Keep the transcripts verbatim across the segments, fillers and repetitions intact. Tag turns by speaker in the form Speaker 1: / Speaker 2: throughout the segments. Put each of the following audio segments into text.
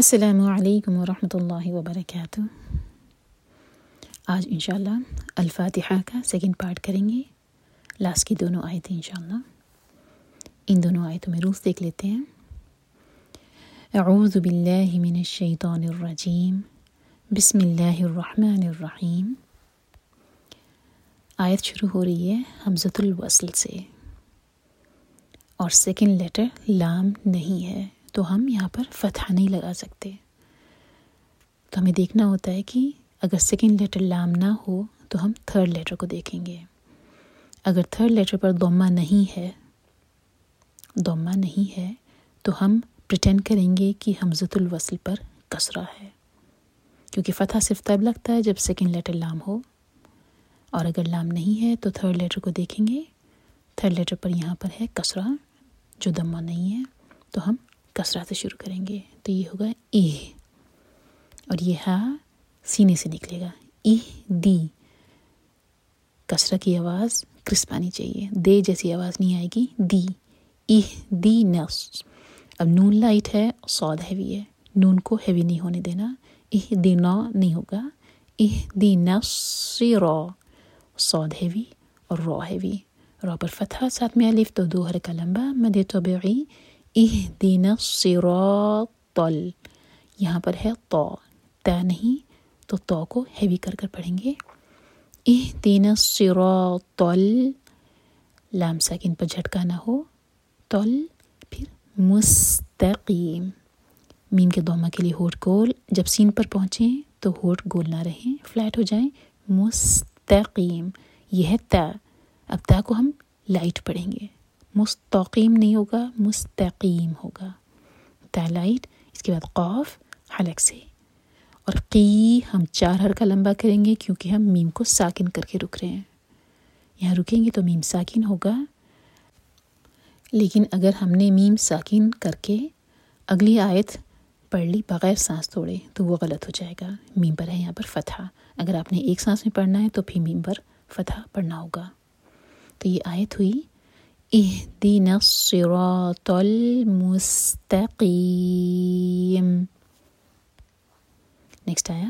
Speaker 1: السلام علیکم ورحمۃ اللہ وبرکاتہ۔ آج انشاءاللہ الفاتحہ کا سیکنڈ پارٹ کریں گے، لاسٹ کی دونوں آیتیں انشاءاللہ۔ ان دونوں آیتوں میں روز دیکھ لیتے ہیں۔ اعوذ باللہ من الشیطان الرجیم، بسم اللہ الرحمن الرحیم۔ آیت شروع ہو رہی ہے حمزۃ الوصل سے اور سیکنڈ لیٹر لام نہیں ہے، تو ہم یہاں پر فتحہ نہیں لگا سکتے۔ تو ہمیں دیکھنا ہوتا ہے کہ اگر سیکنڈ لیٹر لام نہ ہو تو ہم تھرڈ لیٹر کو دیکھیں گے۔ اگر تھرڈ لیٹر پر ضمہ نہیں ہے ضمہ نہیں ہے تو ہم پریٹینڈ کریں گے کہ حمزۃ الوصل پر کسرہ ہے، کیونکہ فتحہ صرف تب لگتا ہے جب سیکنڈ لیٹر لام ہو، اور اگر لام نہیں ہے تو تھرڈ لیٹر کو دیکھیں گے۔ تھرڈ لیٹر پر یہاں پر ہے کسرہ جو ضمہ نہیں ہے، تو ہم کسرہ سے شروع کریں گے، تو یہ ہوگا ای، اور یہ ہا سینے سے نکلے گا، ای دی۔ کسرہ کی آواز کرسپ آنی چاہیے، دے جیسی آواز نہیں آئے گی، دی، ای دی نس۔ اب نون لائٹ ہے، صاد ہیوی ہے، نون کو ہیوی نہیں ہونے دینا، ای دی نا نہیں ہوگا، ای دی نصیرا، صاد ہیوی اور را ہیوی، را پر فتحہ ساتھ میں الف، تو دو حرکہ لمبا مد طبیعی، اہدنا الصراط، یہاں پر ہے طا، تا نہیں، تو طا کو ہیوی کر کر پڑھیں گے، اہدنا الصراط، لام ساکن پر جھٹکا نہ ہو، تل، پھر مستقیم، میم کے ضمہ کے لیے ہونٹ گول، جب سین پر پہنچیں تو ہونٹ گول نہ رہیں، فلیٹ ہو جائیں، مستقیم، یہ ہے تا۔ اب تا کو ہم لائٹ پڑھیں گے، مستقیم نہیں ہوگا، مستقیم ہوگا، تا لائٹ۔ اس کے بعد قاف حلق سے، اور قی ہم چار حرکہ لمبا کریں گے کیونکہ ہم میم کو ساکن کر کے رک رہے ہیں، یہاں رکیں گے تو میم ساکن ہوگا، لیکن اگر ہم نے میم ساکن کر کے اگلی آیت پڑھ لی بغیر سانس توڑے تو وہ غلط ہو جائے گا۔ میم پر ہے یہاں پر فتحہ، اگر آپ نے ایک سانس میں پڑھنا ہے تو پھر میم پر فتحہ پڑھنا ہوگا۔ تو یہ آیت ہوئی اہدنا الصراط المستقیم۔ نیکسٹ آیا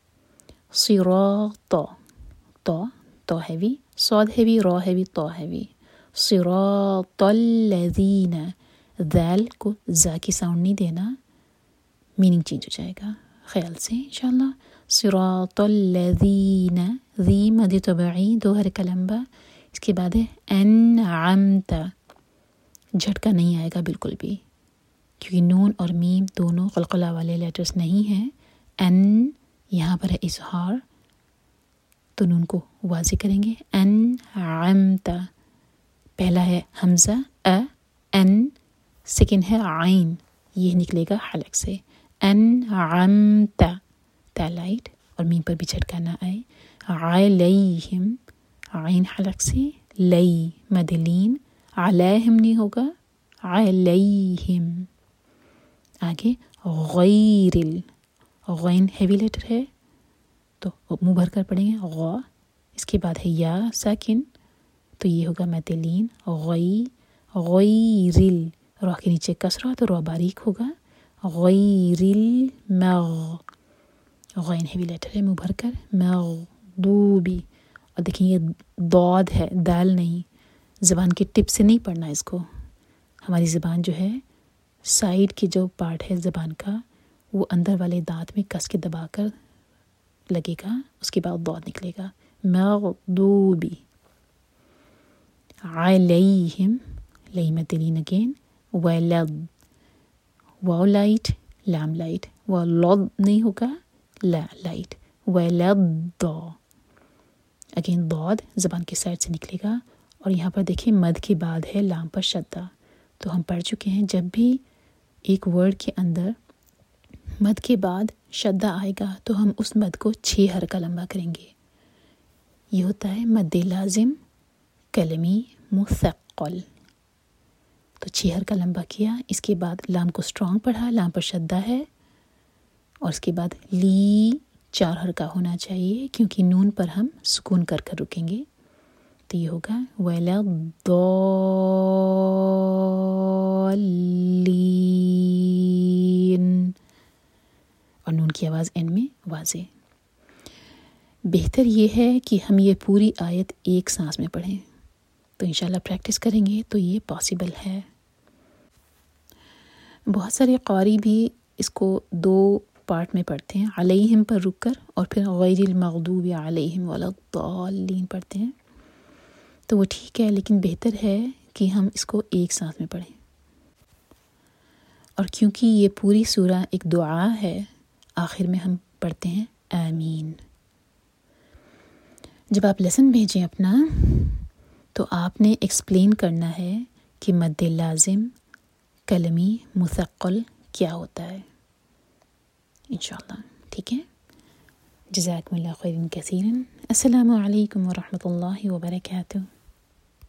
Speaker 1: صراط، تو تو ہیوی، صاد ہیوی، را ہیوی، تو ہیوی، صراط الذین، ذال کو زا کی ساؤنڈ نہیں دینا، میننگ چینج ہو جائے گا، خیال سے انشاءاللہ۔ صراط الذین، ذی مد طبعی، دو حرکہ لمبا، اس کے بعد ہے انعمت، جھٹکا نہیں آئے گا بالکل بھی، کیونکہ نون اور میم دونوں قلقلہ والے لیٹرز نہیں ہیں۔ ان یہاں پر ہے اظہار، تو نون کو واضح کریں گے، انعمت، پہلا ہے حمزہ ا، ان، سیکنڈ ہے عین، یہ نکلے گا حلق سے، انعمت، تا لائٹ، اور میم پر بھی جھٹکا نہ آئے، علیہم، عین حلق سے، لئی مد لین، علیہم نہیں ہوگا، علیہم۔ آگے غیر ال، غین ہیوی لیٹر ہے تو منہ بھر کر پڑھیں گے، غا، اس کے بعد ہے یا ساکن، تو یہ ہوگا مد لین، غی، غیر ال، را کے نیچے کسرہ تو را باریک ہوگا، غیر المغ، غین ہیوی لیٹر ہے منہ بھر کر، مغضوبی، اور دیکھیں یہ ضاد ہے، دال نہیں، زبان کے ٹپ سے نہیں پڑھنا اس کو، ہماری زبان جو ہے سائیڈ کی جو پارٹ ہے زبان کا وہ اندر والے دانت میں کس کے دبا کر لگے گا، اس کے بعد ضاد نکلے گا، مغضوبی، علیہم، لئی مد لین اگین، ولد، واو لائٹ، لام لائٹ، ولد نہیں ہوگا، لا لائٹ، ولد، اگین ضاد زبان کے سائڈ سے نکلے گا، اور یہاں پر دیکھیں مد کے بعد ہے لام پر شدہ، تو ہم پڑھ چکے ہیں جب بھی ایک ورڈ کے اندر مد کے بعد شدہ آئے گا تو ہم اس مد کو چھ حرکہ لمبا کریں گے، یہ ہوتا ہے مد لازم کلمی مثقل، تو چھ حرکہ لمبا کیا، اس کے بعد لام کو سٹرونگ پڑھا، لام پر شدہ ہے، اور اس کے بعد لی چار حرکہ ہونا چاہیے کیونکہ نون پر ہم سکون کر کر رکیں گے، تو یہ ہوگا وَلَضَّالِّينَ، اور نون کی آواز این میں واضح۔ بہتر یہ ہے کہ ہم یہ پوری آیت ایک سانس میں پڑھیں، تو انشاءاللہ پریکٹس کریں گے تو یہ پاسبل ہے۔ بہت سارے قاری بھی اس کو دو پارٹ میں پڑھتے ہیں، علیہم پر رک کر اور پھر غیر المغضوب علیہم ولا الضالین پڑھتے ہیں، تو وہ ٹھیک ہے، لیکن بہتر ہے کہ ہم اس کو ایک سانس میں پڑھیں۔ اور کیونکہ یہ پوری سورہ ایک دعا ہے، آخر میں ہم پڑھتے ہیں آمین۔ جب آپ لیسن بھیجیں اپنا تو آپ نے ایکسپلین کرنا ہے کہ مد لازم کلمی مثقل کیا ہوتا ہے، انشاءاللہ، ٹھیک ہے؟ جزاکم اللہ خیرا کثیرا۔ السلام علیکم ورحمۃ اللہ وبرکاتہ۔